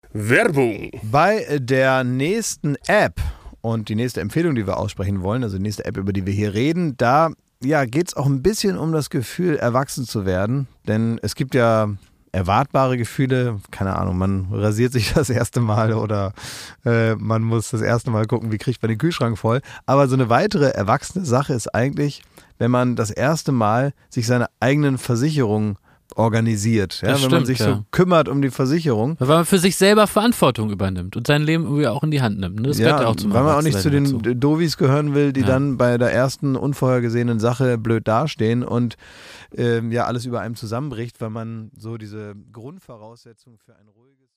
Werbung. Bei der nächsten App und die nächste Empfehlung, die wir aussprechen wollen, also die nächste App, über die wir hier reden, da geht es auch ein bisschen um das Gefühl, erwachsen zu werden. Denn es gibt ja erwartbare Gefühle, keine Ahnung, man rasiert sich das erste Mal oder man muss das erste Mal gucken, wie kriegt man den Kühlschrank voll. Aber so eine weitere erwachsene Sache ist eigentlich, wenn man das erste Mal sich seine eigenen Versicherungen organisiert, ja, wenn man sich so kümmert um die Versicherung. Weil man für sich selber Verantwortung übernimmt und sein Leben irgendwie auch in die Hand nimmt. Das gehört ja auch zum weil man auch nicht zu den dazu. Dovis gehören will, die dann bei der ersten unvorhergesehenen Sache blöd dastehen und alles über einem zusammenbricht, weil man so diese Grundvoraussetzung für ein ruhiges